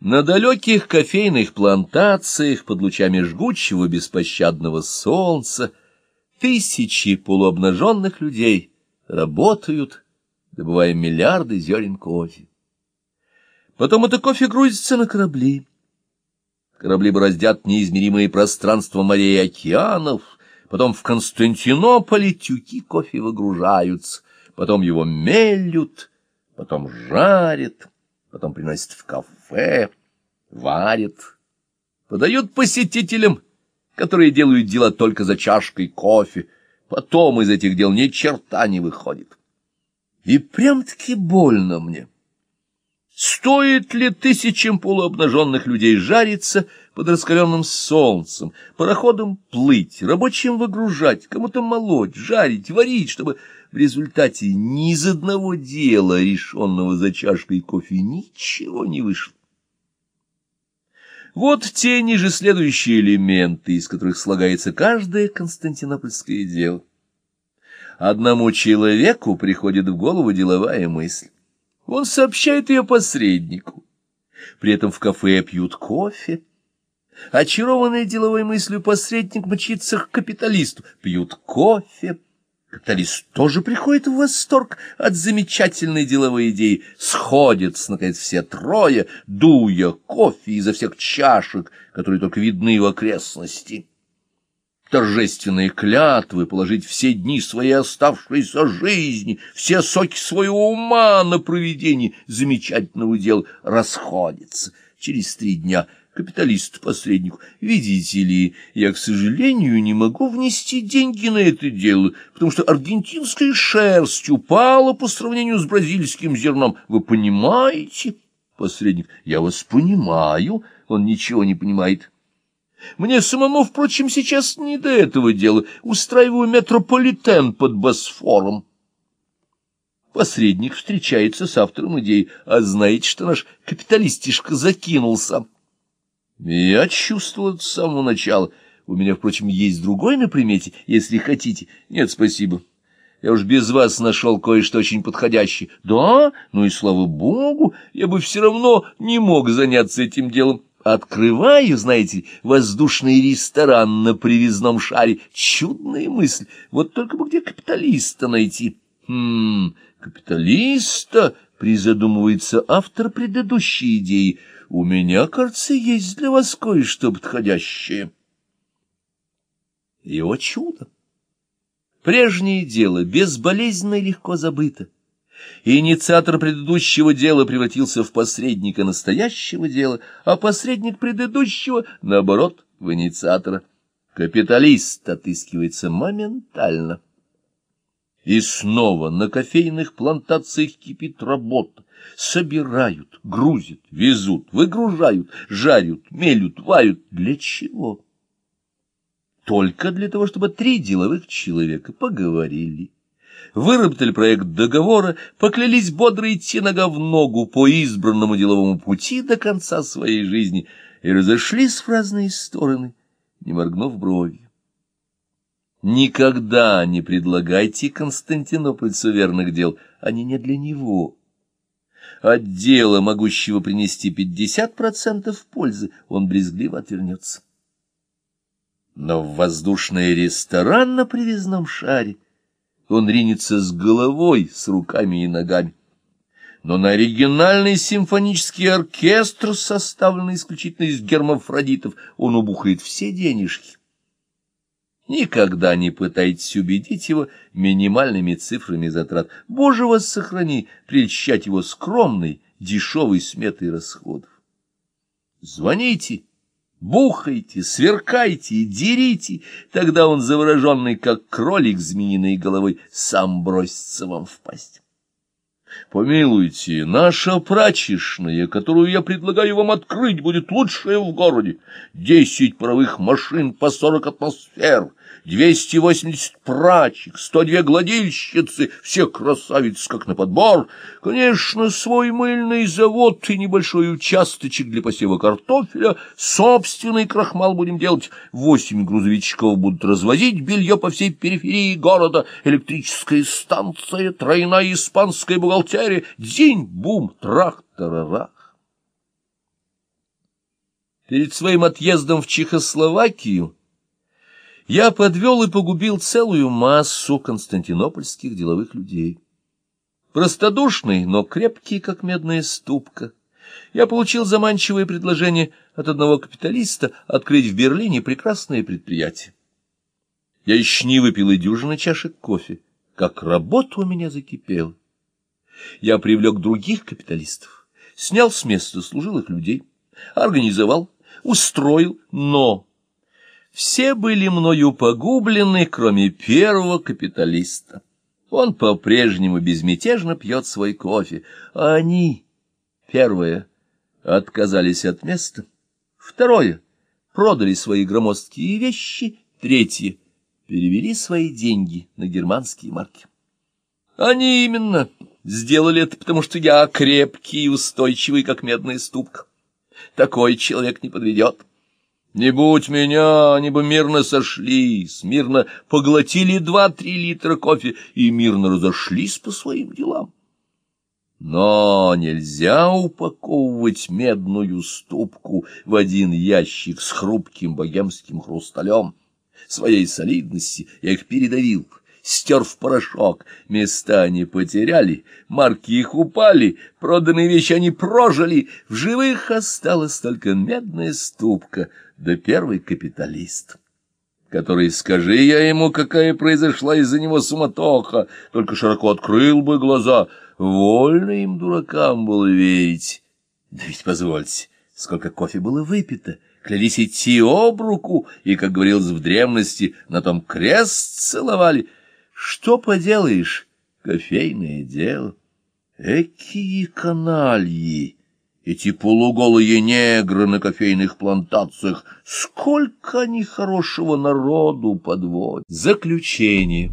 На далеких кофейных плантациях под лучами жгучего беспощадного солнца тысячи полуобнаженных людей работают, добывая миллиарды зерен кофе. Потом это кофе грузится на корабли. Корабли бороздят неизмеримые пространства морей и океанов. Потом в Константинополе тюки кофе выгружаются. Потом его мелют, потом жарят, потом приносят в кафе, варят, подают посетителям, которые делают дела только за чашкой кофе. Потом из этих дел ни черта не выходит. И прям-таки больно мне. Стоит ли тысячам полуобнаженных людей жариться под раскаленным солнцем, пароходом плыть, рабочим выгружать, кому-то молоть, жарить, варить, чтобы в результате ни из одного дела, решенного за чашкой кофе, ничего не вышло? Вот те ниже следующие элементы, из которых слагается каждое константинопольское дело. Одному человеку приходит в голову деловая мысль. Он сообщает ее посреднику. При этом в кафе пьют кофе. Очарованный деловой мыслью посредник мчится к капиталисту. Пьют кофе. Капиталист тоже приходит в восторг от замечательной деловой идеи. Сходятся, наконец, все трое, дуя кофе изо всех чашек, которые только видны в окрестности. Торжественные клятвы положить все дни своей оставшейся жизни, все соки своего ума на проведение замечательного дела расходятся. Через 3 дня капиталист посреднику: видите ли, я, к сожалению, не могу внести деньги на это дело, потому что аргентинская шерсть упала по сравнению с бразильским зерном. Вы понимаете? Посредник: я вас понимаю. Он ничего не понимает. Мне самому, впрочем, сейчас не до этого дела. Устраиваю метрополитен под Босфором. Посредник встречается с автором идеи. А знаете, что наш капиталистишка закинулся? Я чувствовал это с самого начала. У меня, впрочем, есть другой на примете, если хотите. Нет, спасибо. Я уж без вас нашел кое-что очень подходящее. Да? Ну и слава богу, я бы все равно не мог заняться этим делом. Открываю, знаете, воздушный ресторан на привезном шаре. Чудная мысль. Вот только бы где капиталиста найти? Капиталиста, призадумывается автор предыдущей идеи. У меня, кажется, есть для вас кое-что подходящее. И, о чудо! Прежнее дело безболезненно и легко забыто. Инициатор предыдущего дела превратился в посредника настоящего дела, а посредник предыдущего, наоборот, в инициатора. Капиталист отыскивается моментально. И снова на кофейных плантациях кипит работа. Собирают, грузят, везут, выгружают, жарят, мелют, варят. Для чего? Только для того, чтобы 3 деловых человека поговорили, выработали проект договора, поклялись бодро идти нога в ногу по избранному деловому пути до конца своей жизни и разошлись в разные стороны, не моргнув бровью. Никогда не предлагайте константинопольцу верных дел, они не для него. От дела, могущего принести 50% пользы, он брезгливо отвернется. Но в воздушный ресторан на привезном шаре он ринется с головой, с руками и ногами. Но на оригинальный симфонический оркестр, составленный исключительно из гермафродитов, он убухает все денежки. Никогда не пытайтесь убедить его минимальными цифрами затрат. Боже вас сохрани, прельщать его скромной, дешевой сметой расходов. Звоните, бухайте, сверкайте, дерите, тогда он, завороженный, как кролик змеиной головой, сам бросится вам в пасть. Помилуйте, наша прачечная, которую я предлагаю вам открыть, будет лучшая в городе. 10 паровых машин по 40 атмосфер, 280 прачек, 102 гладильщицы, все красавицы как на подбор. Конечно, свой мыльный завод и небольшой участочек для посева картофеля, собственный крахмал будем делать. 8 грузовичков будут развозить белье по всей периферии города, электрическая станция, тройная испанская бухгалтерия, дзинь-бум, трах-тарарах. Перед своим отъездом в Чехословакию я подвел и погубил целую массу константинопольских деловых людей. Простодушный, но крепкий, как медная ступка, я получил заманчивое предложение от одного капиталиста открыть в Берлине прекрасное предприятие. Я еще не выпил и дюжины чашек кофе, как работа у меня закипела. Я привлек других капиталистов, снял с места служилых людей, организовал, устроил, но все были мною погублены, кроме первого капиталиста. Он по-прежнему безмятежно пьет свой кофе, а они, первое, отказались от места, второе, продали свои громоздкие вещи, третье, перевели свои деньги на германские марки. Они именно сделали это, потому что я крепкий и устойчивый, как медная ступка. Такой человек не подведет. Не будь меня, они бы мирно сошлись, мирно поглотили 2-3 литра кофе и мирно разошлись по своим делам. Но нельзя упаковывать медную ступку в один ящик с хрупким богемским хрусталем. Своей солидности я их передавил, стер в порошок, места они потеряли, марки их упали, проданные вещи они прожили, в живых осталась только медная ступка, да первый капиталист, который, скажи я ему, какая произошла из-за него суматоха, только широко открыл бы глаза, вольно им, дуракам, было верить. Да ведь позвольте, сколько кофе было выпито, клялись идти об руку, и, как говорилось в древности, на том крест целовали. Что поделаешь, кофейное дело. Экие канальи, эти полуголые негры на кофейных плантациях, сколько они хорошего народу подводят. Заключение.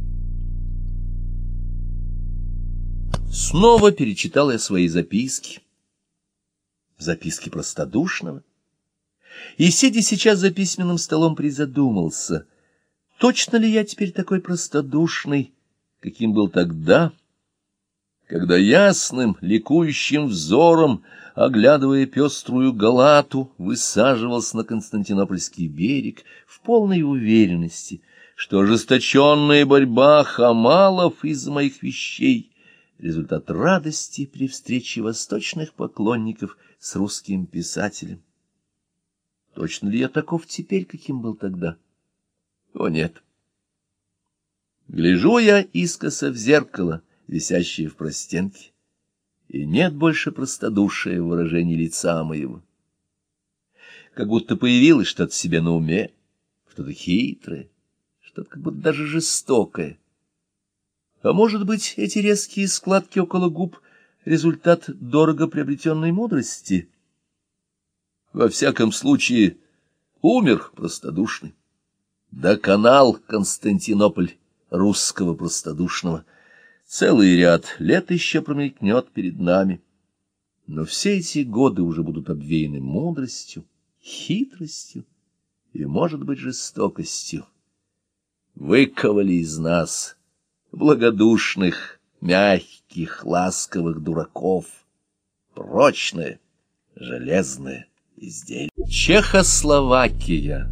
Снова перечитал я свои записки. Записки простодушного. И, сидя сейчас за письменным столом, призадумался, точно ли я теперь такой простодушный, каким был тогда, когда ясным, ликующим взором, оглядывая пеструю Галату, высаживался на Константинопольский берег в полной уверенности, что ожесточенная борьба хамалов из-за моих вещей — результат радости при встрече восточных поклонников с русским писателем. Точно ли я таков теперь, каким был тогда? О, нет. Гляжу я искоса в зеркало, висящее в простенке, и нет больше простодушия в выражении лица моего. Как будто появилось что-то себе на уме, что-то хитрое, что-то как будто даже жестокое. А может быть, эти резкие складки около губ — результат дорого приобретенной мудрости? Во всяком случае, умер простодушный. Доконал Константинополь русского простодушного. Целый ряд лет еще промелькнет перед нами. Но все эти годы уже будут обвеяны мудростью, хитростью и, может быть, жестокостью. Выковали из нас, благодушных, мягких, ласковых дураков, прочное, железное изделие. Чехословакия.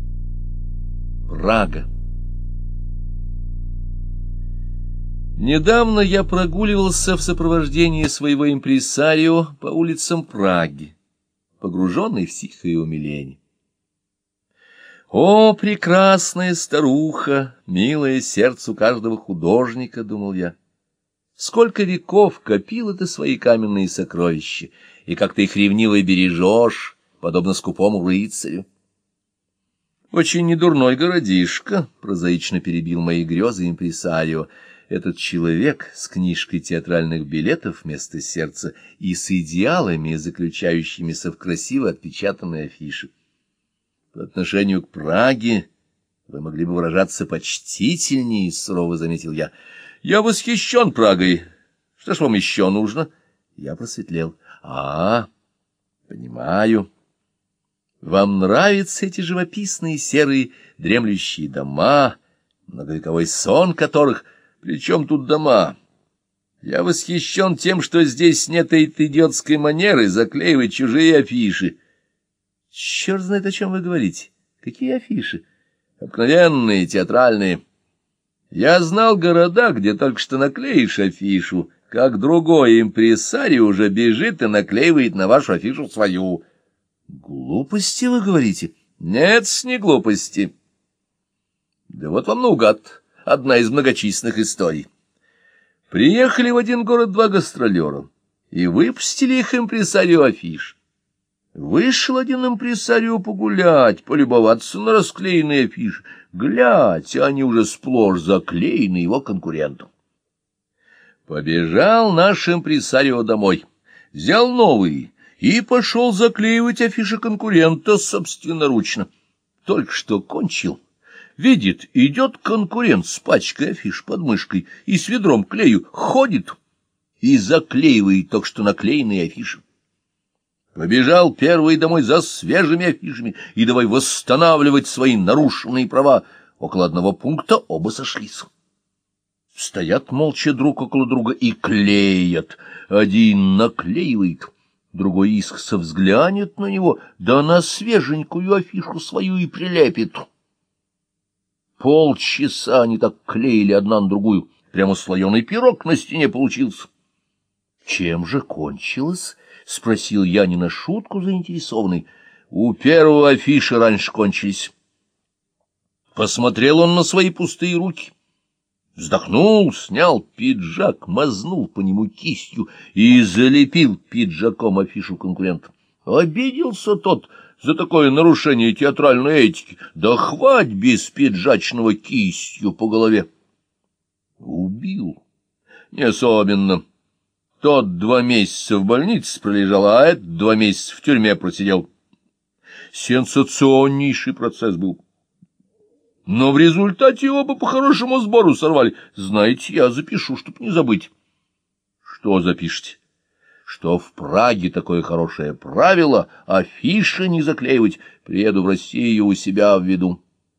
Прага. Недавно я прогуливался в сопровождении своего импресарио по улицам Праги, погруженный в тихое умиление. «О, прекрасная старуха, милое сердцу каждого художника», — думал я, — «сколько веков копила ты свои каменные сокровища, и как ты их ревниво бережешь, подобно скупому рыцарю». «Очень недурной городишко», — прозаично перебил мои грезы импресарио. Этот человек с книжкой театральных билетов вместо сердца и с идеалами, заключающимися в красиво отпечатанной афише. По отношению к Праге вы могли бы выражаться почтительнее, — сурово заметил я. Я восхищен Прагой. Что ж вам еще нужно? Я просветлел. Понимаю. Вам нравятся эти живописные серые дремлющие дома, многовековой сон которых... Причем тут дома? Я восхищен тем, что здесь нет этой идиотской манеры заклеивать чужие афиши. Черт знает, о чем вы говорите. Какие афиши? Обыкновенные, театральные. Я знал города, где только что наклеишь афишу, как другой импресарио уже бежит и наклеивает на вашу афишу свою. Глупости вы говорите? Нет, не глупости. Да вот вам наугад одна из многочисленных историй. Приехали в один город два гастролера и выпустили их импресарио афиш. Вышел один импресарио погулять, полюбоваться на расклеенные афиши. Глядь, они уже сплошь заклеены его конкурентом. Побежал наш импресарио домой, взял новые и пошел заклеивать афиши конкурента собственноручно. Только что кончил. Видит, идет конкурент с пачкой афиш под мышкой и с ведром клею ходит и заклеивает только что наклеенные афиши. Побежал первый домой за свежими афишами и давай восстанавливать свои нарушенные права. Около одного пункта оба сошлись. Стоят молча друг около друга и клеят. Один наклеивает, другой искоса взглянет на него, да на свеженькую афишу свою и прилепит. Полчаса они так клеили одна на другую. Прямо слоеный пирог на стене получился. Чем же кончилось? — спросил я не на шутку заинтересованный. У первого афиши раньше кончились. Посмотрел он на свои пустые руки, вздохнул, снял пиджак, мазнул по нему кистью и залепил пиджаком афишу конкурента. Обиделся тот за такое нарушение театральной этики, да хвать без пиджачного кистью по голове. Убил. Не особенно. Тот 2 месяца в больнице пролежал, а этот 2 месяца в тюрьме просидел. Сенсационнейший процесс был. Но в результате оба по хорошему сбору сорвали. Знаете, я запишу, чтоб не забыть. Что запишете? Что в Праге такое хорошее правило — афиши не заклеивать. Приеду в Россию, у себя введу.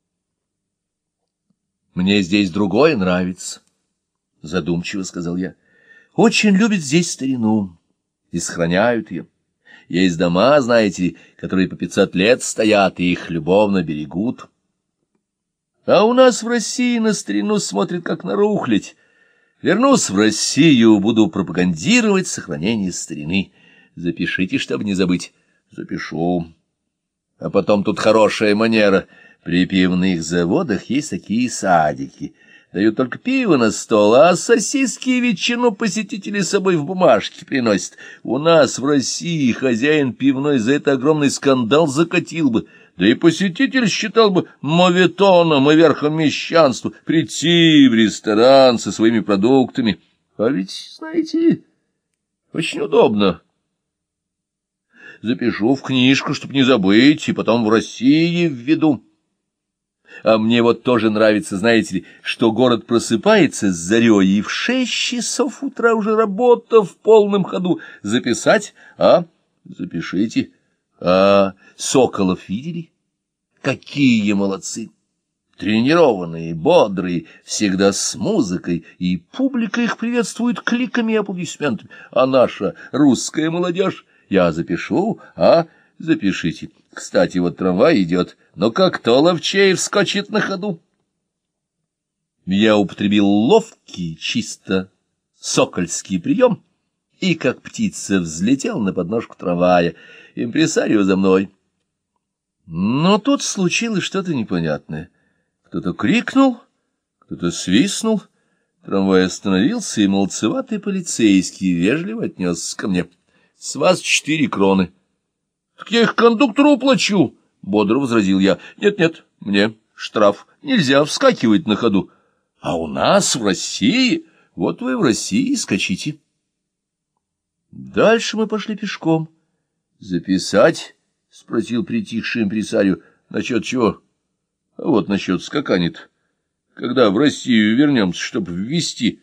Мне здесь другое нравится, — задумчиво сказал я. Очень любят здесь старину и сохраняют ее. Есть дома, знаете, которые по 500 лет стоят, и их любовно берегут. А у нас в России на старину смотрят, как на рухлядь. Вернусь в Россию, буду пропагандировать сохранение старины. Запишите, чтобы не забыть. Запишу. А потом тут хорошая манера. При пивных заводах есть такие садики. Дают только пиво на стол, а сосиски и ветчину посетители с собой в бумажке приносят. У нас в России хозяин пивной за это огромный скандал закатил бы, да и посетитель считал бы моветоном и верхом мещанства прийти в ресторан со своими продуктами. А ведь, знаете, очень удобно. Запишу в книжку, чтоб не забыть, и потом в России введу. А мне вот тоже нравится, знаете ли, что город просыпается с зарей, и в 6 часов утра уже работа в полном ходу. Записать? А? Запишите. А Соколов видели? Какие молодцы! Тренированные, бодрые, всегда с музыкой, и публика их приветствует кликами и аплодисментами. А наша русская молодежь? Я запишу, а? Запишите. Кстати, вот трамвай идет, но как то ловчей вскочит на ходу. Я употребил ловкий, чисто сокольский прием, и как птица взлетел на подножку трамвая. Импресарио за мной. Но тут случилось что-то непонятное. Кто-то крикнул, кто-то свистнул. Трамвай остановился, и молодцеватый полицейский вежливо отнесся ко мне. — С вас 4 кроны. — Так я их кондуктору уплачу, — бодро возразил я. — Нет, мне штраф. Нельзя вскакивать на ходу. А у нас в России... Вот вы в России скачите. Дальше мы пошли пешком. — Записать? — спросил притихший импресарио. — Насчет чего? — А вот насчет скаканет. Когда в Россию вернемся, чтобы ввести...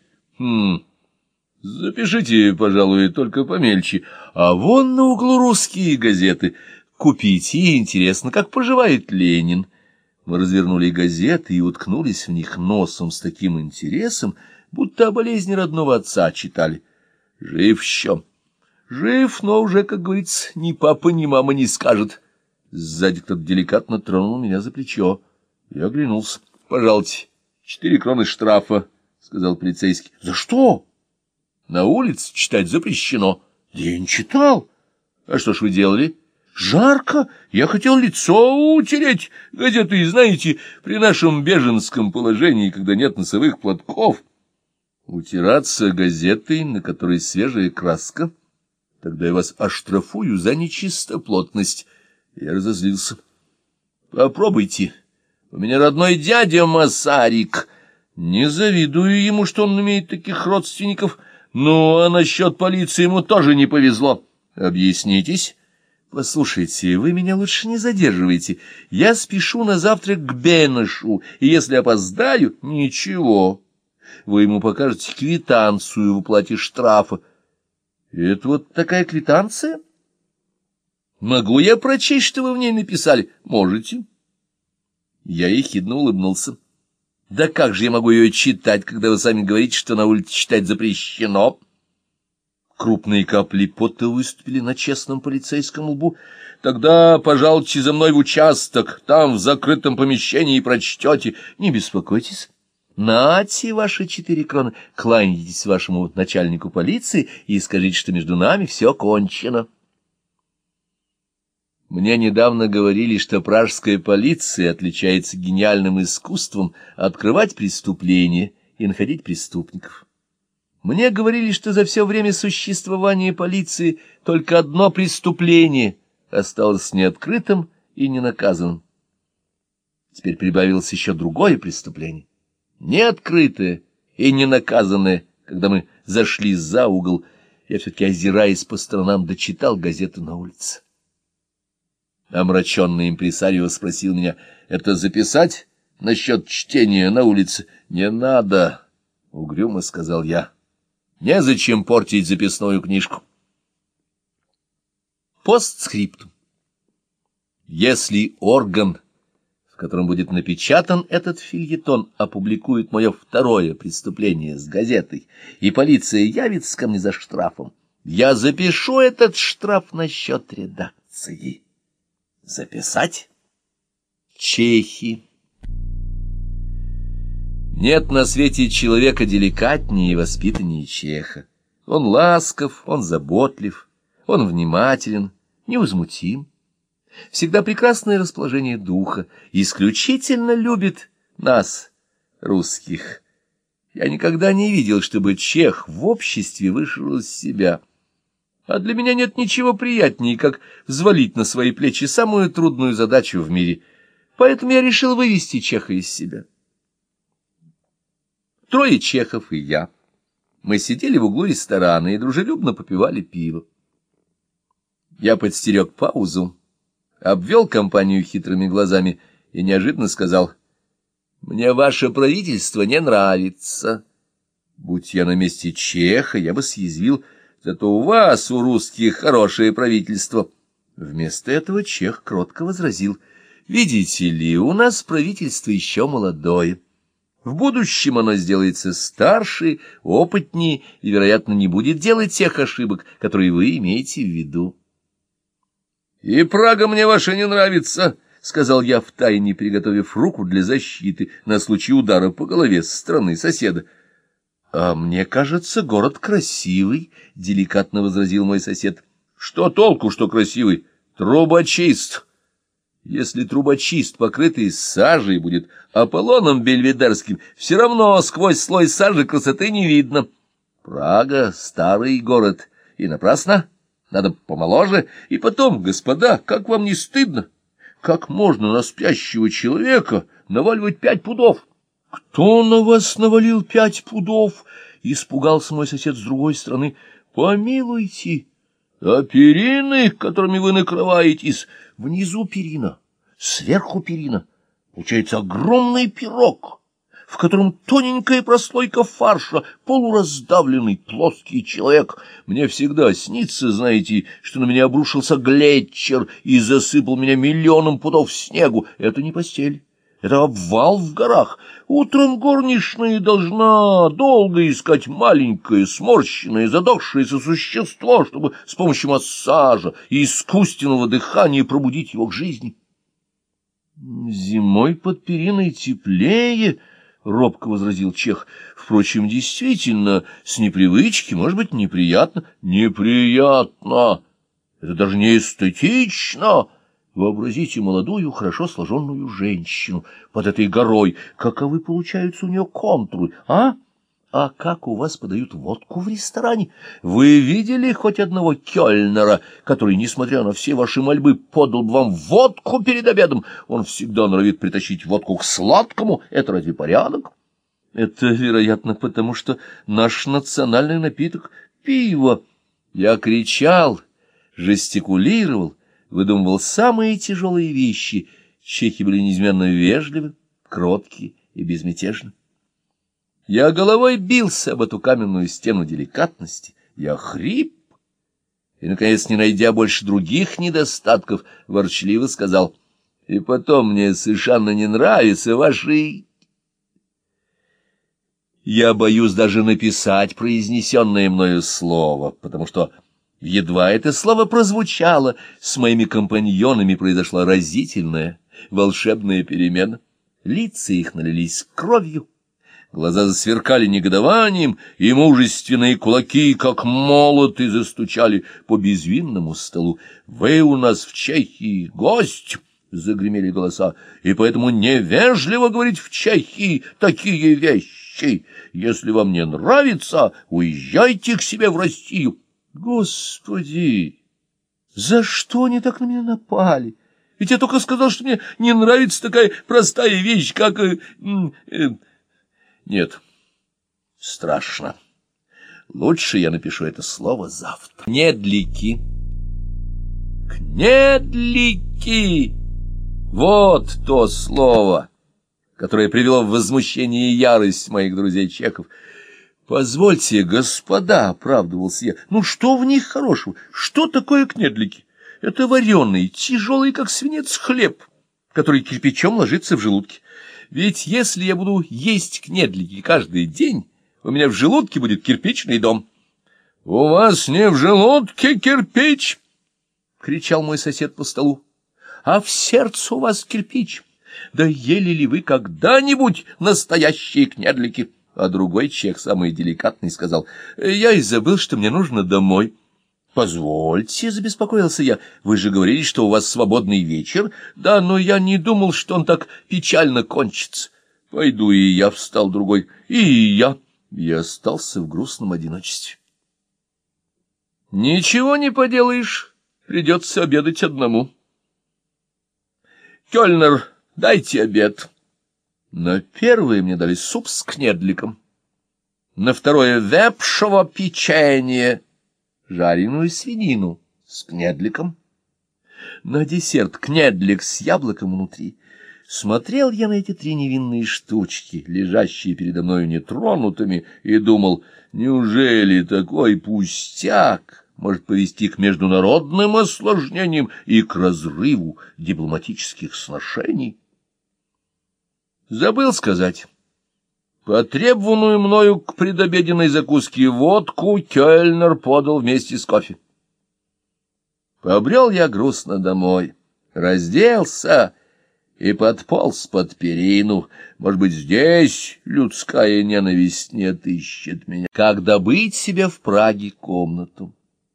Запишите, пожалуй, только помельче. А вон на углу русские газеты. Купите, интересно, как поживает Ленин. Мы развернули газеты и уткнулись в них носом с таким интересом, будто о болезни родного отца читали. Жив еще. Жив, но уже, как говорится, ни папа, ни мама не скажет. Сзади кто-то деликатно тронул меня за плечо. Я оглянулся. — Пожалуйте, 4 кроны штрафа, — сказал полицейский. — За что? — На улице читать запрещено. — Да я не читал. — А что ж вы делали? — Жарко. Я хотел лицо утереть газетой, знаете, при нашем беженском положении, когда нет носовых платков. Утираться газетой, на которой свежая краска? Тогда я вас оштрафую за нечистоплотность. Я разозлился. — Попробуйте. У меня родной дядя Масарик. Не завидую ему, что он имеет таких родственников. Ну, а насчет полиции ему тоже не повезло. Объяснитесь. Послушайте, вы меня лучше не задерживайте. Я спешу на завтрак к Бенешу, и если опоздаю, ничего. Вы ему покажете квитанцию в уплате штрафа. Это вот такая квитанция? Могу я прочесть, что вы в ней написали? Можете. Я ехидно улыбнулся. Да как же я могу ее читать, когда вы сами говорите, что на улице читать запрещено? Крупные капли пота выступили на честном полицейском лбу. Тогда пожалуйте за мной в участок, там в закрытом помещении прочтете. Не беспокойтесь. Нате ваши 4 кроны, кланяйтесь вашему начальнику полиции и скажите, что между нами все кончено. Мне недавно говорили, что пражская полиция отличается гениальным искусством открывать преступления и находить преступников. Мне говорили, что за все время существования полиции только одно преступление осталось неоткрытым и ненаказанным. Теперь прибавилось еще другое преступление, неоткрытое и ненаказанное. Когда мы зашли за угол, я все-таки, озираясь по сторонам, дочитал газету на улице. Омраченный импресарио спросил меня: «Это записать насчет чтения на улице?» «Не надо», — угрюмо сказал я. «Незачем портить записную книжку». Постскриптум. Если орган, в котором будет напечатан этот фельетон, опубликует мое второе преступление с газетой, и полиция явится ко мне за штрафом, я запишу этот штраф на счет редакции. Записать? Чехи. Нет на свете человека деликатнее и воспитаннее чеха. Он ласков, он заботлив, он внимателен, невозмутим. Всегда прекрасное расположение духа, исключительно любит нас, русских. Я никогда не видел, чтобы чех в обществе вышел из себя. А для меня нет ничего приятнее, как взвалить на свои плечи самую трудную задачу в мире. Поэтому я решил вывести чеха из себя. 3 чехов и я. Мы сидели в углу ресторана и дружелюбно попивали пиво. Я подстерег паузу, обвел компанию хитрыми глазами и неожиданно сказал: «Мне ваше правительство не нравится». Будь я на месте чеха, я бы съязвил: «Зато у вас, у русских, хорошее правительство». Вместо этого чех кротко возразил: «Видите ли, у нас правительство еще молодое. В будущем оно сделается старше, опытнее и, вероятно, не будет делать тех ошибок, которые вы имеете в виду». «И Прага мне ваша не нравится», — сказал я втайне, приготовив руку для защиты на случай удара по голове со стороны соседа. «А мне кажется, город красивый», — деликатно возразил мой сосед. «Что толку, что красивый? Трубочист. Если трубочист, покрытый сажей, будет Аполлоном Бельведерским, все равно сквозь слой сажи красоты не видно. Прага — старый город, и напрасно. Надо помоложе. И потом, господа, как вам не стыдно? Как можно на спящего человека наваливать 5 пудов?» «Кто на вас навалил 5 пудов?» — испугался мой сосед с другой стороны. «Помилуйте, а перины, которыми вы накрываетесь, внизу перина, сверху перина. Получается огромный пирог, в котором тоненькая прослойка фарша, полураздавленный плоский человек. Мне всегда снится, знаете, что на меня обрушился Глетчер и засыпал меня 1 000 000 пудов снегу. Это не постель, Это обвал в горах. Утром горничная должна долго искать маленькое, сморщенное, задохшееся существо, чтобы с помощью массажа и искусственного дыхания пробудить его к жизни. Зимой под периной теплее, — робко возразил Чех. Впрочем, действительно, с непривычки, может быть, неприятно. Неприятно! Это даже не эстетично! Вообразите молодую, хорошо сложенную женщину под этой горой. Каковы получаются у нее контуры, а? А как у вас подают водку в ресторане? Вы видели хоть одного кёльнера, который, несмотря на все ваши мольбы, подал бы вам водку перед обедом? Он всегда норовит притащить водку к сладкому. Это разве порядок? Это, вероятно, потому что наш национальный напиток — пиво. Я кричал, жестикулировал, выдумывал самые тяжелые вещи. Чехи были неизменно вежливы, кроткие и безмятежны. Я головой бился об эту каменную стену деликатности, я хрип, и, наконец, не найдя больше других недостатков, ворчливо сказал: «И потом мне совершенно не нравятся ваши...» Я боюсь даже написать произнесенное мною слово, потому что едва это слово прозвучало, с моими компаньонами произошла разительная, волшебная перемена. Лица их налились кровью, глаза засверкали негодованием, и мужественные кулаки, как молоты, застучали по безвинному столу. «Вы у нас в Чехии гость!» — загремели голоса, — «и поэтому невежливо говорить в Чехии такие вещи. Если вам не нравится, уезжайте к себе в Россию». Господи, за что они так на меня напали? Ведь я только сказал, что мне не нравится такая простая вещь, как... Нет, страшно. Лучше я напишу это слово завтра. Кнедлики. Кнедлики! Вот то слово, которое привело в возмущение и ярость моих друзей-чехов. «Позвольте, господа, — оправдывался я, — ну что в них хорошего? Что такое кнедлики? Это вареный, тяжелый, как свинец, хлеб, который кирпичом ложится в желудке. Ведь если я буду есть кнедлики каждый день, у меня в желудке будет кирпичный дом». «У вас не в желудке кирпич!» — кричал мой сосед по столу. «А в сердце у вас кирпич. Да ели ли вы когда-нибудь настоящие кнедлики?» А другой чех, самый деликатный, сказал: «Я и забыл, что мне нужно домой». «Позвольте, — забеспокоился я, — вы же говорили, что у вас свободный вечер». «Да, но я не думал, что он так печально кончится. Пойду и я», — встал другой, — «и я». Я остался в грустном одиночестве. «Ничего не поделаешь, придется обедать одному». «Кёльнер, дайте обед». На первое мне дали суп с кнедликом, на второе — вепшово печенье, жареную свинину с кнедликом, на десерт — кнедлик с яблоком внутри. Смотрел я на эти три невинные штучки, лежащие передо мною нетронутыми, и думал, неужели такой пустяк может повести к международным осложнениям и к разрыву дипломатических сношений? Забыл сказать. Потребованную мною к предобеденной закуске водку кёльнер подал вместе с кофе. Побрел я грустно домой, разделся и подполз под перину. Может быть, здесь людская ненависть не отыщет меня. Как добыть себе в Праге комнату?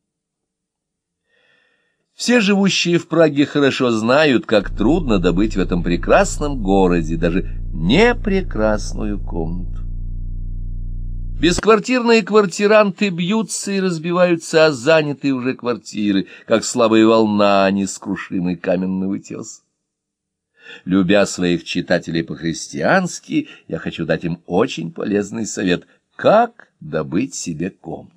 Все живущие в Праге хорошо знают, как трудно добыть в этом прекрасном городе даже непрекрасную комнату. Бесквартирные квартиранты бьются и разбиваются о занятые уже квартиры, как слабая волна, нескрушимый каменный утес. Любя своих читателей по-христиански, я хочу дать им очень полезный совет, как добыть себе комнату.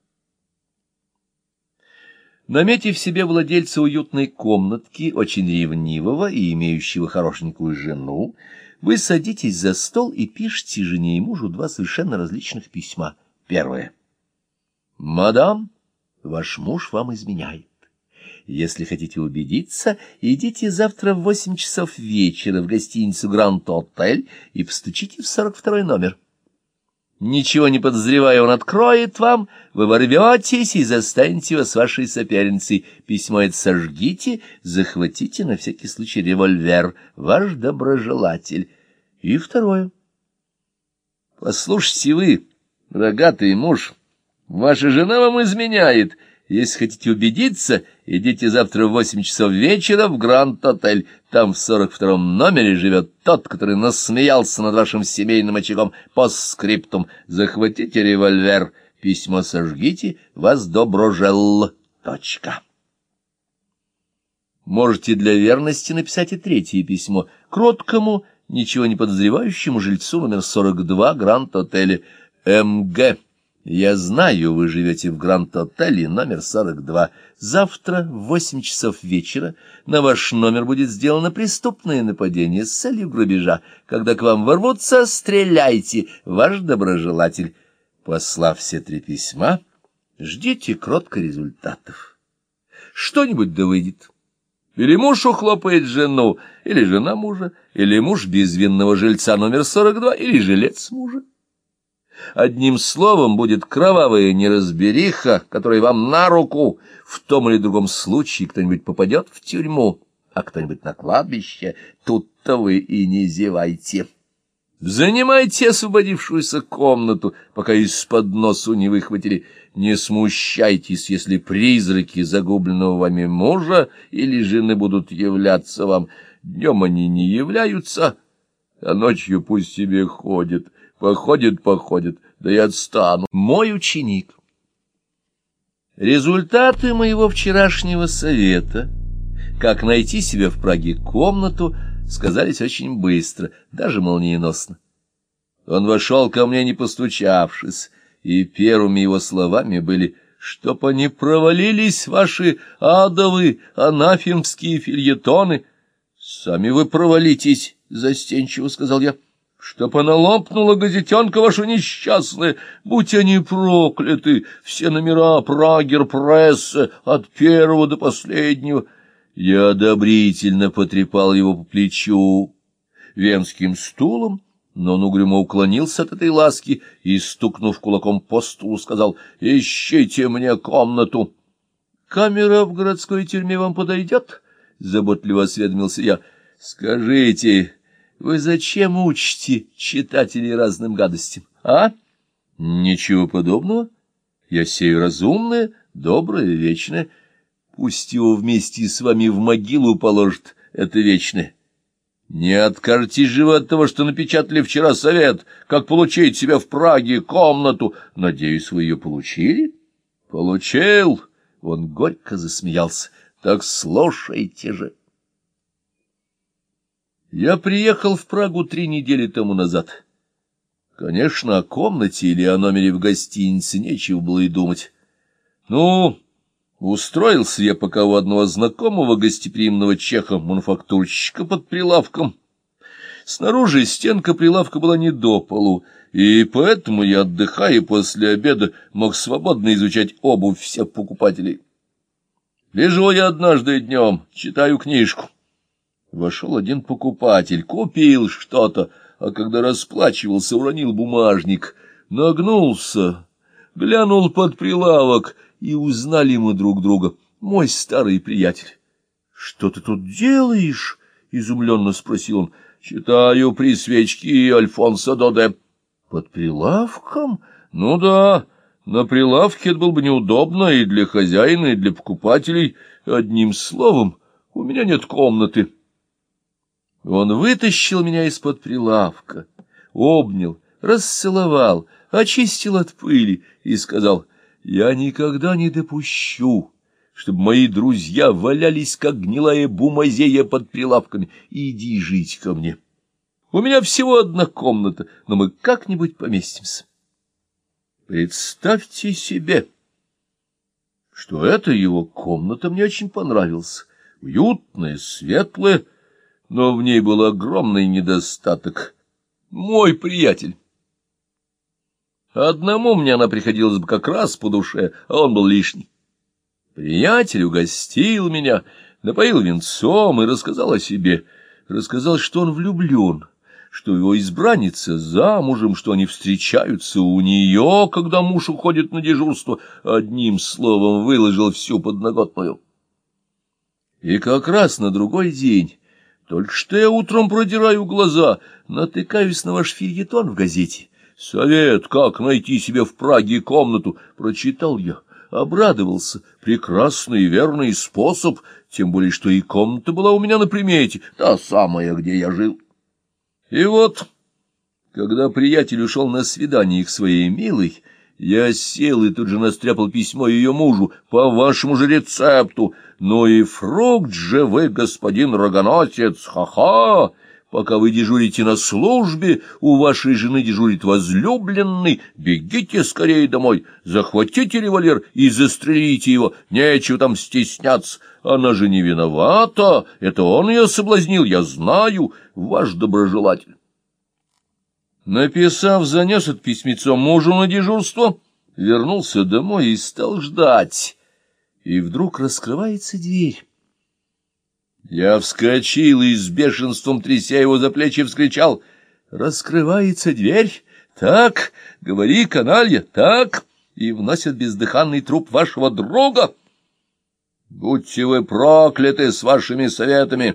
Наметив себе владельца уютной комнатки, очень ревнивого и имеющего хорошенькую жену, вы садитесь за стол и пишете жене и мужу два совершенно различных письма. Первое. «Мадам, ваш муж вам изменяет. Если хотите убедиться, идите завтра в 8 часов вечера в гостиницу «Гранд-Отель» и постучите в 42 номер. Ничего не подозревая, он откроет вам, вы ворветесь и застанете его с вашей соперницей. Письмо это сожгите, захватите на всякий случай револьвер, ваш доброжелатель. И второе. Послушайте вы, рогатый муж, ваша жена вам изменяет. Если хотите убедиться, идите завтра в 8 часов вечера в Гранд-Отель. Там в 42-м номере живет тот, который насмеялся над вашим семейным очагом. Постскриптум. Захватите револьвер, письмо сожгите, вас доброжел. Точка. Можете для верности написать и третье письмо. Кроткому, ничего не подозревающему жильцу номер 42 Гранд-Отеля. М.Г. Я знаю, вы живете в Гранд-Отеле номер 42. Завтра в 8 часов вечера на ваш номер будет сделано преступное нападение с целью грабежа. Когда к вам ворвутся, стреляйте, ваш доброжелатель. Послав все 3 письма, ждите кротко результатов. Что-нибудь да выйдет. Или муж ухлопает жену, или жена мужа, или муж безвинного жильца номер 42, или жилец мужа. Одним словом, будет кровавая неразбериха, которая вам на руку. В том или другом случае кто-нибудь попадет в тюрьму, а кто-нибудь на кладбище. Тут-то вы и не зевайте. Занимайте освободившуюся комнату, пока из-под носу не выхватили. Не смущайтесь, если призраки загубленного вами мужа или жены будут являться вам. Днем они не являются, а ночью пусть себе ходят. Походит, да и отстану. Мой ученик. Результаты моего вчерашнего совета, как найти себе в Праге комнату, сказались очень быстро, даже молниеносно. Он вошел ко мне, не постучавшись, и первыми его словами были: «Чтоб они провалились, ваши адовые анафемские фельетоны!» «Сами вы провалитесь», — застенчиво сказал я. «Чтоб она лопнула, газетенка ваша несчастная, будь они прокляты, все номера Прагер-прессы, от первого до последнего». Я одобрительно потрепал его по плечу венским стулом, но он угрюмо уклонился от этой ласки и, стукнув кулаком по стулу, сказал: «Ищите мне комнату». «Камера в городской тюрьме вам подойдет?» — заботливо осведомился я. «Скажите, вы зачем учите читателей разным гадостям, а?» «Ничего подобного. Я сею разумное, доброе, вечное. Пусть его вместе с вами в могилу положат, это вечное. Не откажетесь же вы от того, что напечатали вчера совет, как получить себе в Праге комнату. Надеюсь, вы ее получили?» «Получил!» — он горько засмеялся. «Так слушайте же». Я приехал в Прагу 3 недели тому назад. Конечно, о комнате или о номере в гостинице нечего было и думать. Ну, устроился я пока у одного знакомого гостеприимного чеха-мануфактурщика под прилавком. Снаружи стенка прилавка была не до полу, и поэтому я, отдыхая после обеда, мог свободно изучать обувь всех покупателей. Лежу я однажды днем, читаю книжку. Вошел один покупатель, купил что-то, а когда расплачивался, уронил бумажник, нагнулся, глянул под прилавок, и узнали мы друг друга. Мой старый приятель. — Что ты тут делаешь? — изумленно спросил он. — Читаю при свечке Альфонсо Доде. — Под прилавком? — Ну да, на прилавке это было бы неудобно и для хозяина, и для покупателей. Одним словом, у меня нет комнаты. Он вытащил меня из-под прилавка, обнял, расцеловал, очистил от пыли и сказал: «Я никогда не допущу, чтобы мои друзья валялись, как гнилая бумазея под прилавками. Иди жить ко мне. У меня всего одна комната, но мы как-нибудь поместимся». Представьте себе, что эта его комната мне очень понравилась. Уютная, светлая, но в ней был огромный недостаток. Мой приятель. Одному мне она приходилась бы как раз по душе, а он был лишний. Приятель угостил меня, напоил винцом и рассказал о себе. Рассказал, что он влюблен, что его избранница замужем, что они встречаются у нее, когда муж уходит на дежурство. Одним словом, выложил всю подноготную. И как раз на другой день, только что я утром продираю глаза, натыкаюсь на ваш фельетон в газете. «Совет, как найти себе в Праге комнату», прочитал я. Обрадовался. Прекрасный и верный способ, тем более, что и комната была у меня на примете, та самая, где я жил. И вот, когда приятель ушел на свидание к своей милой, я сел и тут же настряпал письмо ее мужу по вашему же рецепту. Ну и фрукт же вы, господин рогоносец, ха-ха! Пока вы дежурите на службе, у вашей жены дежурит возлюбленный, бегите скорее домой, захватите револьвер и застрелите его, нечего там стесняться. Она же не виновата, это он ее соблазнил, я знаю, ваш доброжелатель». Написав, занес это письмецо мужу на дежурство, вернулся домой и стал ждать. И вдруг раскрывается дверь. Я вскочил и с бешенством, тряся его за плечи, вскричал: «Раскрывается дверь! Так, говори, каналья, так!» И вносят бездыханный труп вашего друга. Будьте вы прокляты с вашими советами!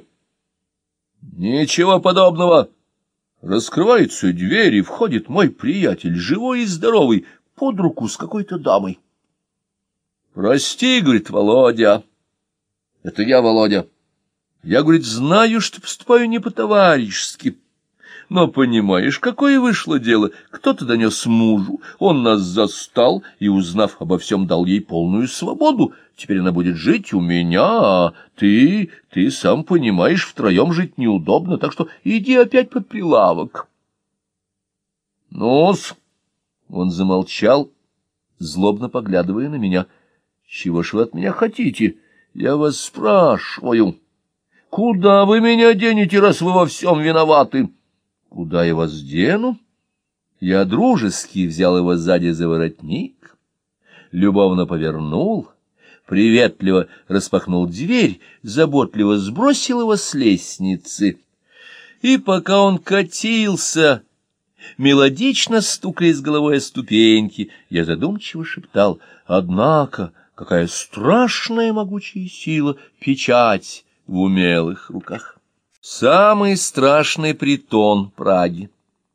Ничего подобного! Раскрывается дверь, и входит мой приятель, живой и здоровый, под руку с какой-то дамой. «Прости, — говорит, — Володя». Это я, Володя. Я, говорит, знаю, что поступаю не по-товарищески. Но понимаешь, какое вышло дело? Кто-то донес мужу, он нас застал и, узнав обо всем, дал ей полную свободу. Теперь она будет жить у меня, а ты сам понимаешь, втроем жить неудобно, так что иди опять под прилавок. Ну-с, он замолчал, злобно поглядывая на меня. Чего ж вы от меня хотите? Я вас спрашиваю. Куда вы меня денете, раз вы во всем виноваты? Куда я вас дену? Я дружески взял его сзади за воротник, любовно повернул, приветливо распахнул дверь, заботливо сбросил его с лестницы. И пока он катился, мелодично стукая с головой о ступеньки, я задумчиво шептал: «Однако, какая страшная могучая сила, печать в умелых руках!» Самый страшный притон Праги.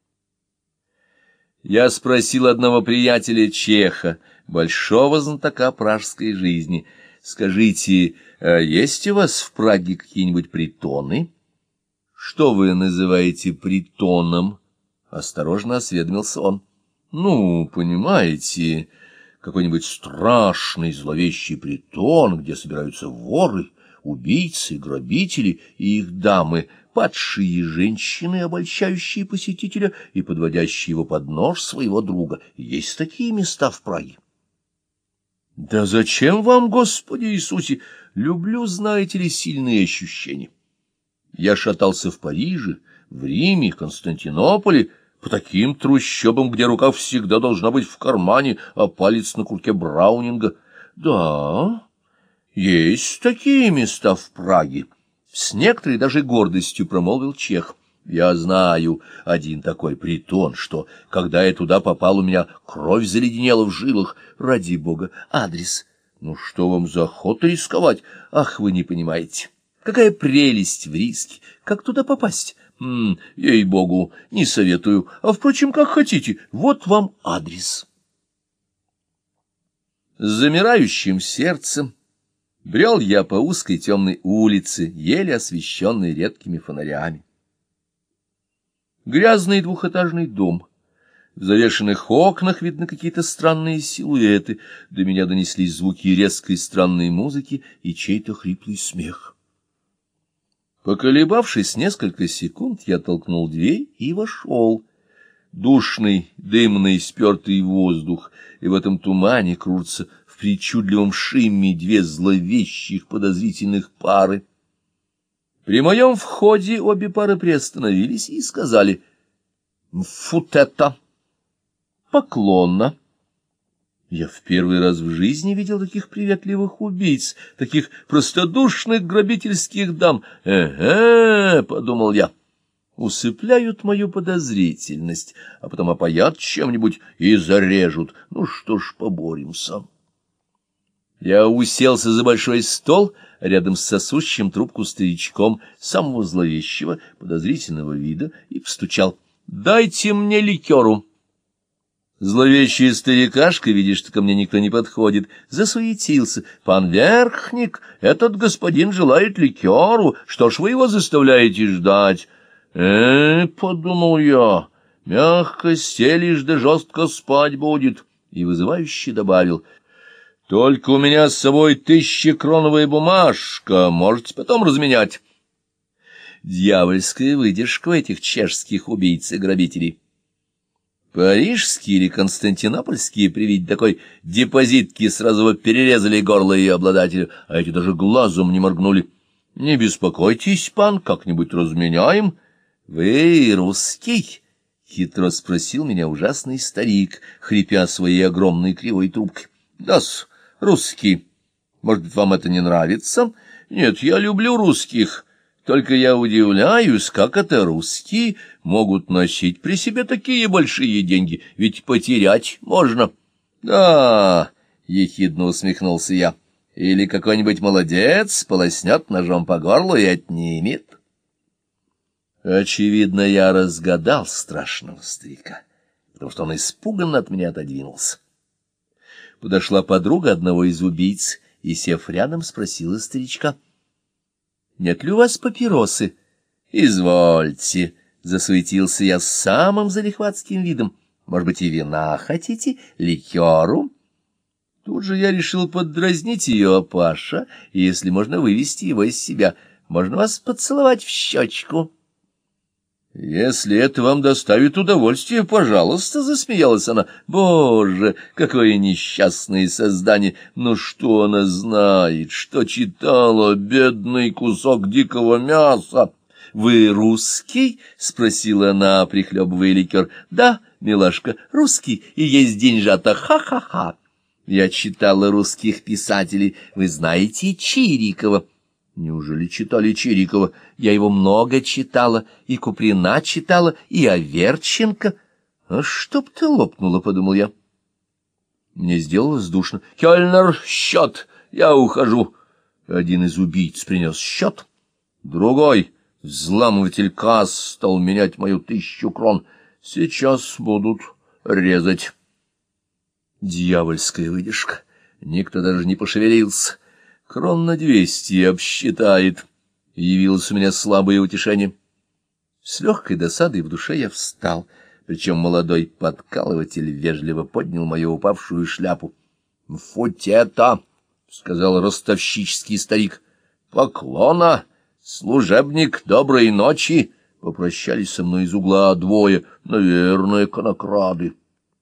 Я спросил одного приятеля чеха, большого знатока пражской жизни: «Скажите, есть у вас в Праге какие-нибудь притоны?» «Что вы называете притоном?» — осторожно осведомился он. «Ну, понимаете, какой-нибудь страшный зловещий притон, где собираются воры, убийцы, грабители и их дамы, падшие женщины, обольщающие посетителя и подводящие его под нож своего друга. Есть такие места в Праге». «Да зачем вам, Господи Иисусе? Люблю, знаете ли, сильные ощущения. Я шатался в Париже, в Риме, Константинополе, по таким трущобам, где рука всегда должна быть в кармане, а палец на курке Браунинга. Да, есть такие места в Праге», — с некоторой даже гордостью промолвил чех. «Я знаю один такой притон, что, когда я туда попал, у меня кровь заледенела в жилах. Ради бога, адрес». «Ну что вам за охота рисковать? Ах, вы не понимаете. Какая прелесть в риске! Как туда попасть? Ей-богу, не советую. А, впрочем, как хотите. Вот вам адрес». С замирающим сердцем брел я по узкой темной улице, еле освещенной редкими фонарями. Грязный двухэтажный дом. В завешенных окнах видны какие-то странные силуэты. До меня донеслись звуки резкой странной музыки и чей-то хриплый смех. Поколебавшись несколько секунд, я толкнул дверь и вошел. Душный, дымный, спертый воздух, и в этом тумане крутятся в причудливом шимме две зловещих подозрительных пары. При моем входе обе пары приостановились и сказали: «Футета», поклонно. Я в первый раз в жизни видел таких приветливых убийц, таких простодушных грабительских дам. Подумал я, усыпляют мою подозрительность, а потом опоят чем-нибудь и зарежут. Ну что ж, поборемся. Я уселся за большой стол рядом с сосущим трубку старичком, самого зловещего, подозрительного вида, и постучал. «Дайте мне ликеру». Зловещий старикашка, видя, что ко мне никто не подходит, засуетился. «Пан Верхник, этот господин желает ликеру. Что ж вы его заставляете ждать?» Подумал я, мягко стелишь да жестко спать будет. И вызывающе добавил: «Только у меня с собой 1000-кроновая бумажка, можете потом разменять». Дьявольская выдержка у этих чешских убийц и грабителей. Парижские или константинопольские при виде такой депозитки сразу бы перерезали горло ее обладателю, а эти даже глазом не моргнули. «Не беспокойтесь, пан, как-нибудь разменяем». «Вы русский?» — хитро спросил меня ужасный старик, хрипя своей огромной кривой трубкой. «Да-с, русский. Может быть, вам это не нравится?» «Нет, я люблю русских. Только я удивляюсь, как это русские могут носить при себе такие большие деньги, ведь потерять можно». «Да», — ехидно усмехнулся я, — «или какой-нибудь молодец полоснет ножом по горлу и отнимет». Очевидно, я разгадал страшного старика, потому что он испуганно от меня отодвинулся. Подошла подруга одного из убийц и, сев рядом, спросила старичка: «Нет ли у вас папиросы?» «Извольте», — засуетился я с самым залихватским видом. «Может быть, и вина хотите? Ликеру?» Тут же я решил поддразнить ее, Паша, и, если можно, вывести его из себя. «Можно вас поцеловать в щечку?» «Если это вам доставит удовольствие, пожалуйста», — засмеялась она. «Боже, какое несчастное создание! Ну что она знает, что читала, бедный кусок дикого мяса?» «Вы русский?» — спросила она, прихлебывая ликер. «Да, милашка, русский, и есть деньжата, ха-ха-ха. Я читала русских писателей, вы знаете Чирикова». «Неужели читали Чирикова? Я его много читала, и Куприна читала, и Аверченко». «А чтоб ты лопнула», — подумал я. Мне сделалось душно. «Кёльнер, счет! Я ухожу!» Один из убийц принес счет, другой, взламыватель касс, стал менять мою 1000 крон. Сейчас будут резать. Дьявольская выдержка. Никто даже не пошевелился. Крон на 200 обсчитает. Явилось у меня слабое утешение. С легкой досадой в душе я встал, причем молодой подкалыватель вежливо поднял мою упавшую шляпу. — Футета, — сказал ростовщический старик, — поклона, служебник, доброй ночи. Попрощались со мной из угла двое, наверное, конокрады.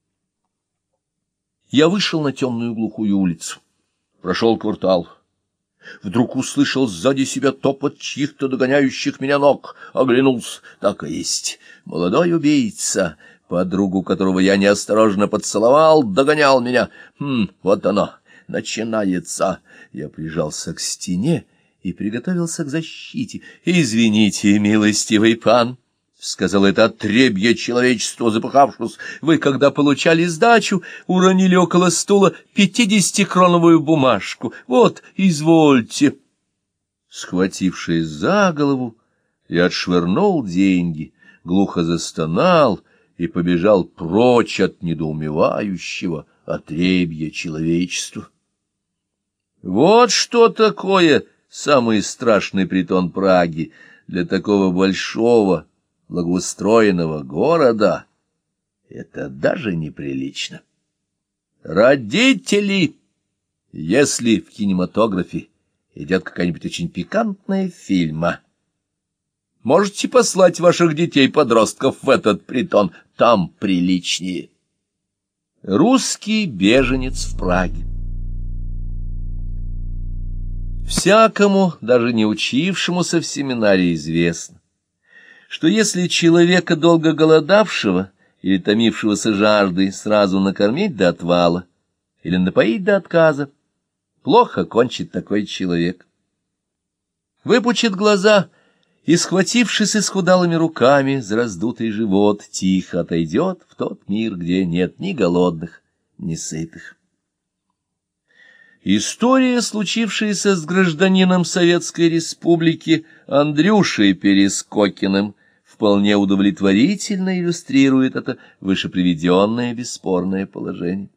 Я вышел на темную глухую улицу, прошел квартал. Вдруг услышал сзади себя топот чьих-то догоняющих меня ног. Оглянулся. Так и есть. Молодой убийца, подругу которого я неосторожно поцеловал, догонял меня. Вот оно, начинается. Я прижался к стене и приготовился к защите. «Извините, милостивый пан», — сказал это отребье человечества, запыхавшись, — «вы, когда получали сдачу, уронили около стула 50-кроновую бумажку. Вот, извольте». Схватившись за голову, я отшвырнул деньги, глухо застонал и побежал прочь от недоумевающего отребья человечества. Вот что такое самый страшный притон Праги для такого большого, благоустроенного города. Это даже неприлично. Родители, если в кинематографе идет какая-нибудь очень пикантная фильма, можете послать ваших детей-подростков в этот притон, там приличнее. Русский беженец в Праге. Всякому, даже не учившемуся в семинарии, известно, что если человека, долго голодавшего или томившегося жаждой, сразу накормить до отвала, или напоить до отказа. Плохо кончит такой человек. Выпучит глаза и, схватившись исхудалыми руками за раздутый живот, тихо отойдет в тот мир, где нет ни голодных, ни сытых. История, случившаяся с гражданином Советской Республики Андрюшей Перескокиным, вполне удовлетворительно иллюстрирует это вышеприведенное бесспорное положение.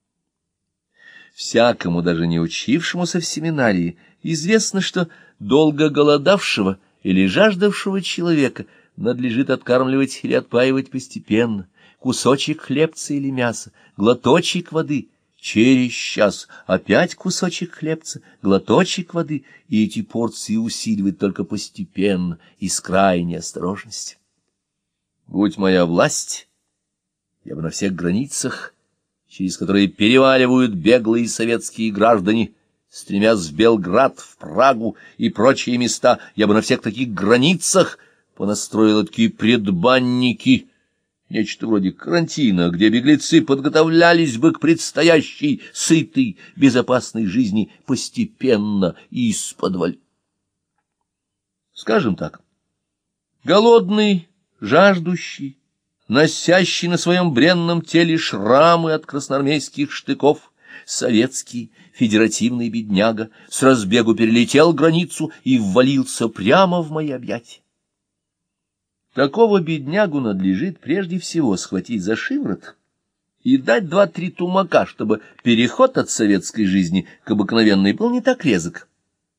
Всякому, даже не учившемуся в семинарии, известно, что долго голодавшего или жаждавшего человека надлежит откармливать или отпаивать постепенно, кусочек хлебца или мяса, глоточек воды, через час опять кусочек хлебца, глоточек воды, и эти порции усиливать только постепенно и с крайней осторожностью. Будь моя власть, я бы на всех границах, через которые переваливают беглые советские граждане, стремясь в Белград, в Прагу и прочие места, я бы на всех таких границах понастроил такие предбанники, нечто вроде карантина, где беглецы подготовлялись бы к предстоящей сытой, безопасной жизни постепенно и исподволь. Скажем так, голодный, жаждущий, носящий на своем бренном теле шрамы от красноармейских штыков, советский федеративный бедняга с разбегу перелетел границу и ввалился прямо в мои объятия. Такого беднягу надлежит прежде всего схватить за шиворот и дать 2-3 тумака, чтобы переход от советской жизни к обыкновенной был не так резок.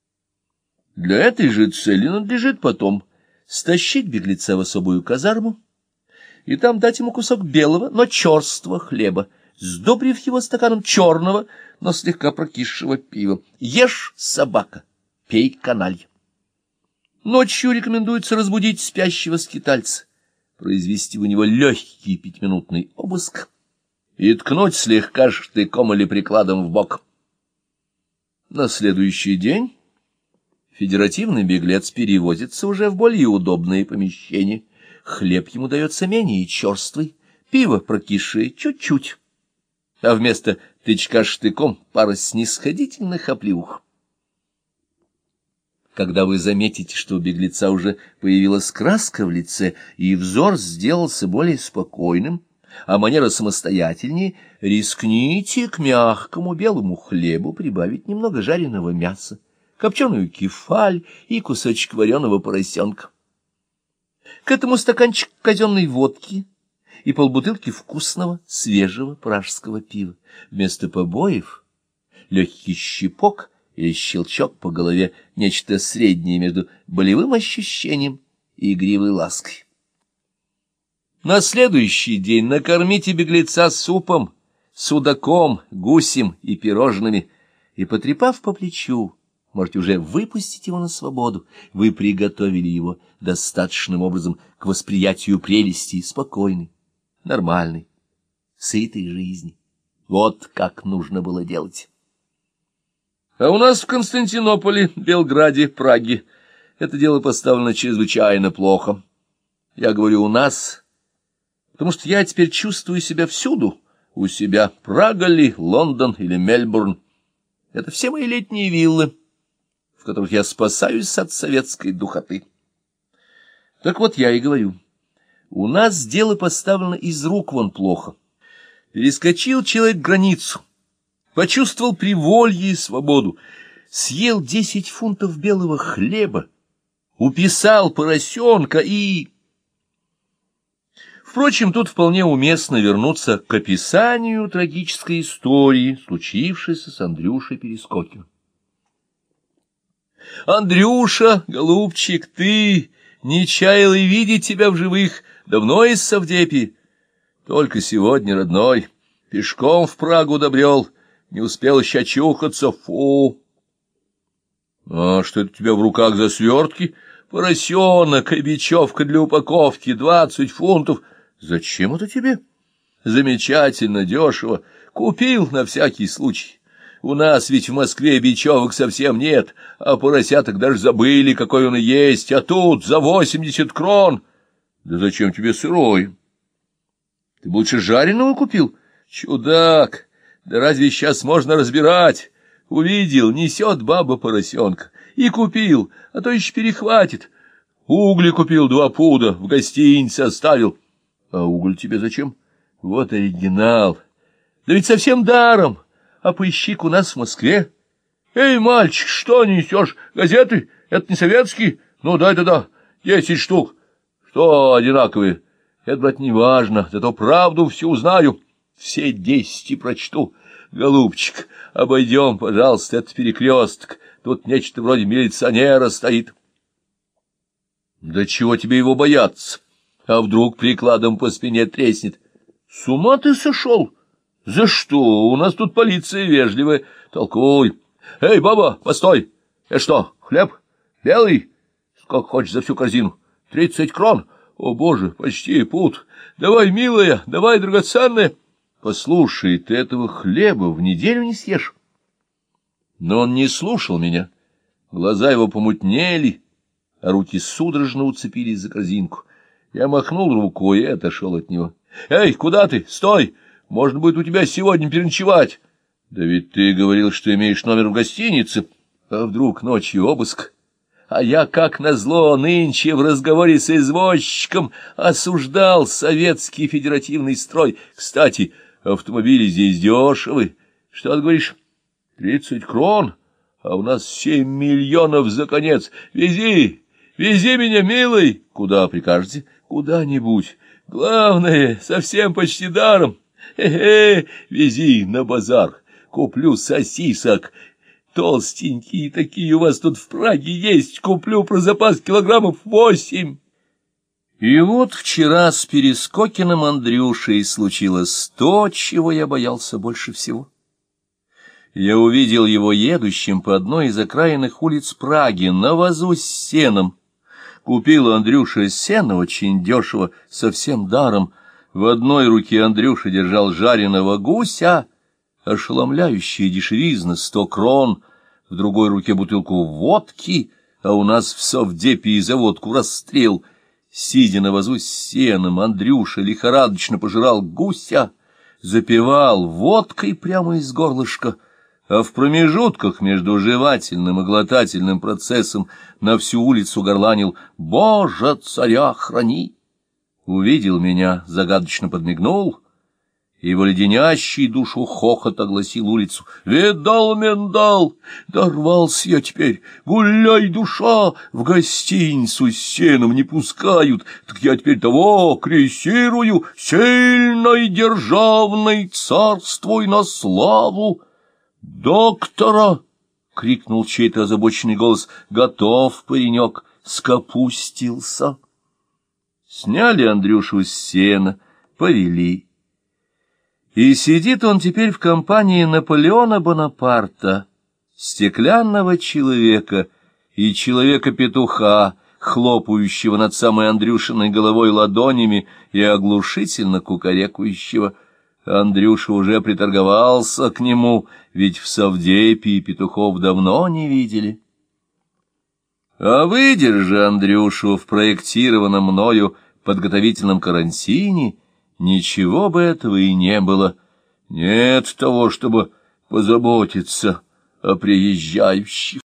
Для этой же цели надлежит потом стащить беглеца в особую казарму и там дать ему кусок белого, но черствого хлеба, сдобрив его стаканом черного, но слегка прокисшего пива. Ешь, собака, пей, каналья. Ночью рекомендуется разбудить спящего скитальца, произвести у него легкий 5-минутный обыск и ткнуть слегка штыком или прикладом в бок. На следующий день федеративный беглец перевозится уже в более удобные помещения. Хлеб ему дается менее черствый, пиво прокисшее чуть-чуть, а вместо тычка штыком пара снисходительных оплеух. Когда вы заметите, что у беглеца уже появилась краска в лице, и взор сделался более спокойным, а манера самостоятельнее, рискните к мягкому белому хлебу прибавить немного жареного мяса, копченую кефаль и кусочек вареного поросенка. К этому стаканчик казенной водки и полбутылки вкусного, свежего пражского пива. Вместо побоев легкий щипок или щелчок по голове, нечто среднее между болевым ощущением и игривой лаской. На следующий день накормите беглеца супом, судаком, гусем и пирожными, и, потрепав по плечу, можете уже выпустить его на свободу. Вы приготовили его достаточным образом к восприятию прелести спокойной, нормальной, сытой жизни. Вот как нужно было делать. А у нас в Константинополе, Белграде, Праге это дело поставлено чрезвычайно плохо. Я говорю «у нас», потому что я теперь чувствую себя всюду, у себя. Прага ли, Лондон или Мельбурн — это все мои летние виллы, в которых я спасаюсь от советской духоты. Так вот я и говорю, у нас дело поставлено из рук вон плохо. Перескочил человек границу, почувствовал приволье и свободу, съел 10 фунтов белого хлеба, уписал поросенка и... Впрочем, тут вполне уместно вернуться к описанию трагической истории, случившейся с Андрюшей Перескокиным. Андрюша, голубчик, ты не чаял и видеть тебя в живых, давно из Савдепи. Только сегодня, родной, пешком в Прагу добрел, не успел еще очухаться, фу. А что это у тебя в руках за свертки? Поросенок и бечевка для упаковки, 20 фунтов. Зачем это тебе? Замечательно, дешево. Купил на всякий случай. У нас ведь в Москве бечевок совсем нет, а поросяток даже забыли, какой он и есть, а тут за 80 крон. Да зачем тебе сырой? Ты бы лучше жареного купил? Чудак, Да разве сейчас можно разбирать? Увидел, несет баба поросенка. И купил, а то еще перехватит. Угли купил 2 пуда, в гостинице оставил. А уголь тебе зачем? Вот оригинал. Да ведь совсем даром. А поищи-ка у нас в Москве. Эй, мальчик, что несешь? Газеты? Это не советские? Ну, дай туда 10 штук. Что одинаковые? Это, брат, не важно, зато правду всю узнаю. Все 10 и прочту. Голубчик, обойдем, пожалуйста, этот перекресток. Тут нечто вроде милиционера стоит. Да чего тебе его бояться? А вдруг прикладом по спине треснет? С ума ты сошел? За что? У нас тут полиция вежливая. Толкуй. Эй, баба, постой. Это что, хлеб? Белый? Сколько хочешь за всю корзину? 30 крон? О, боже, почти пуд. Давай, милая, давай, драгоценная. Послушай, ты этого хлеба в неделю не съешь. Но он не слушал меня. Глаза его помутнели, а руки судорожно уцепились за корзинку. Я махнул рукой и отошел от него. — Эй, куда ты? Стой! Можно будет у тебя сегодня переночевать. — Да ведь ты говорил, что имеешь номер в гостинице. А вдруг ночью обыск? А я, как назло, нынче в разговоре с извозчиком осуждал советский федеративный строй. Кстати, автомобили здесь дешевы. Что ты говоришь? 30 крон? А у нас 7 миллионов за конец. Вези, вези меня, милый. Куда прикажете? Куда-нибудь. Главное, совсем почти даром. Вези на базар. Куплю сосисок. Толстенькие такие у вас тут в Праге есть. Куплю про запас килограммов 8. И вот вчера с Перескокиным Андрюшей случилось то, чего я боялся больше всего. Я увидел его едущим по одной из окраинных улиц Праги на вазу с сеном. Купил Андрюша сено очень дешево, совсем даром. В одной руке Андрюша держал жареного гуся, ошеломляющая дешевизна 100 крон, в другой руке бутылку водки, а у нас в совдепе и за водку расстрел. Сидя на вазу с сеном, Андрюша лихорадочно пожирал гуся, запивал водкой прямо из горлышка, а в промежутках между жевательным и глотательным процессом на всю улицу горланил «Боже, царя храни!». Увидел меня, загадочно подмигнул, и его леденящий душу хохот огласил улицу. «Видал, миндал! Дорвался я теперь! Гуляй, душа! В гостиницу с сеном не пускают! Так я теперь того крейсирую! Сильной державной царствуй на славу!» «Доктора!» — крикнул чей-то озабоченный голос. «Готов, паренек!» Скопустился. Сняли Андрюшу с сена, повели. И сидит он теперь в компании Наполеона Бонапарта, стеклянного человека и человека-петуха, хлопающего над самой Андрюшиной головой ладонями и оглушительно кукарекающего. Андрюша уже приторговался к нему, ведь в совдепе петухов давно не видели. А выдержи Андрюшу в проектированном мною подготовительном карантине, ничего бы этого и не было. Нет того, чтобы позаботиться о приезжающих.